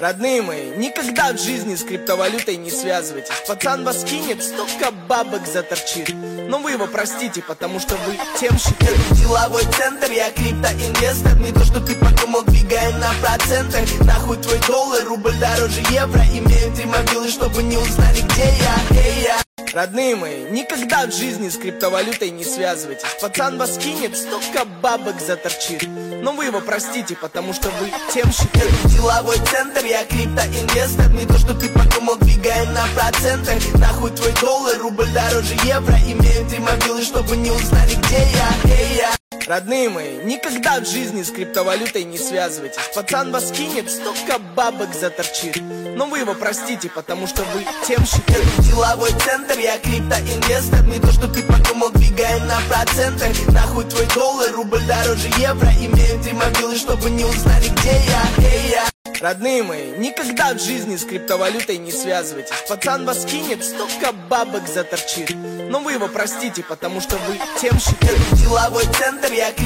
Родные мои, никогда в жизни с криптовалютой не связывайтесь. Пацан вас кинет, столько бабок заторчит. Но вы его простите, потому что вы темщик. Это деловой центр, я криптоинвестор. Не то, что ты подумал, двигаем на проценты. Нахуй твой доллар, рубль дороже евро. Имею 3 мобилы, чтобы не узнали, где я. Родные мои, никогда в жизни с криптовалютой не связывайтесь. Пацан вас кинет, столько бабок заторчит. Но вы его простите, потому что вы темщик. Это деловой центр, я криптоинвестор. Не то, что ты подумал, двигаем на проценты. Нахуй твой доллар, рубль дороже евро. Имею 3 мобилы, чтобы не узнали, где я. Родные мои, никогда в жизни с криптовалютой не связывайтесь. Пацан вас кинет, столько бабок заторчит. Но вы его простите, потому что вы темщик. Это деловой центр, я криптоинвестор. Не то, что ты подумал, двигаем на проценты. Нахуй твой доллар, рубль дороже евро. Имею 3 мобилы, чтобы не узнали, где я. Родные мои, никогда в жизни с криптовалютой не связывайтесь. Пацан вас кинет, столько бабок заторчит. Но вы его простите, потому что вы темщик. Это деловой центр, я